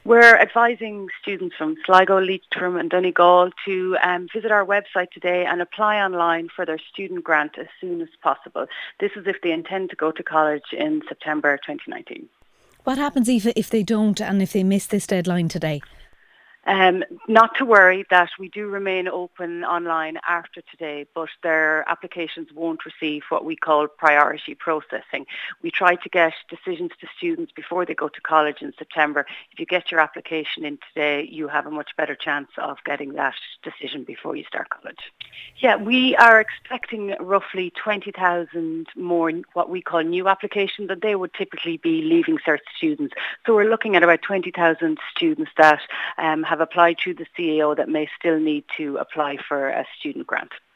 We're advising students from Sligo, Leitrim and Donegal to visit our website today and apply online for their student grant as soon as possible. This is if they intend to go to college in September 2019. What happens if they don't and if they miss this deadline today? Not to worry, that we do remain open online after today, but their applications won't receive what we call priority processing. We try to get decisions to students before they go to college in September. If you get your application in today, you have a much better chance of getting that decision before you start college. Yeah, we are expecting roughly 20,000 more what we call new applications, and they would typically be Leaving Cert students. So we're looking at about 20,000 students that have applied through the CAO that may still need to apply for a student grant.